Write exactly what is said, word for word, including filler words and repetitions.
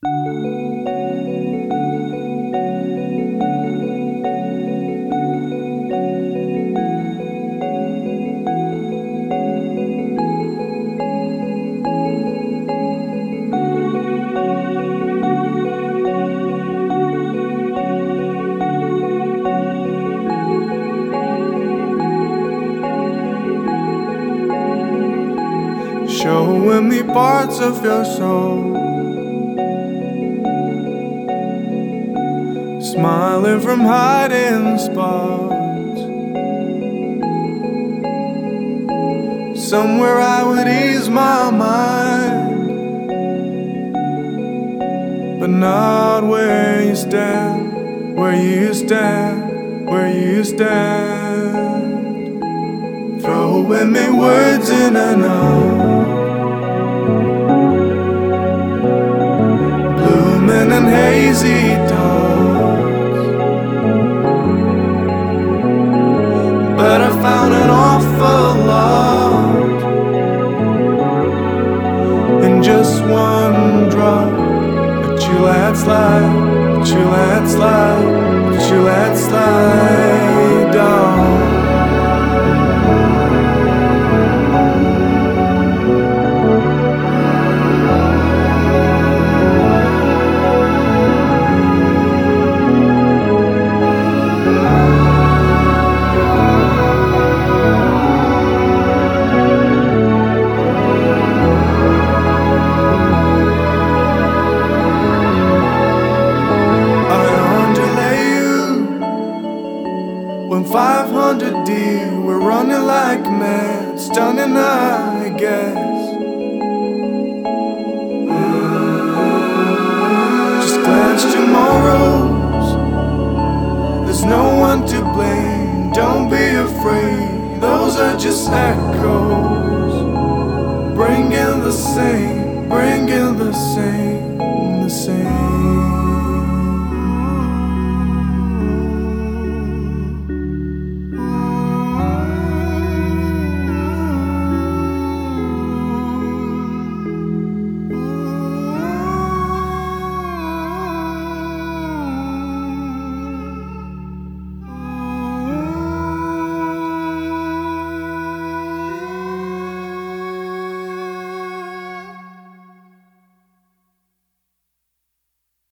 Showing me parts of your soul, smiling from hiding spots, somewhere I would ease my mind, but not where you stand, where you stand, where you stand. Throwing me words in and out, and hazy thoughts, but I found an awful lot in just one drop. But you let slide, but you let slide, but you let slide down. five hundred deep, we're running like mad, stunning I guess. Just glance tomorrows, there's no one to blame. Don't be afraid, those are just echoes, bringing the same, bringing the same, the same.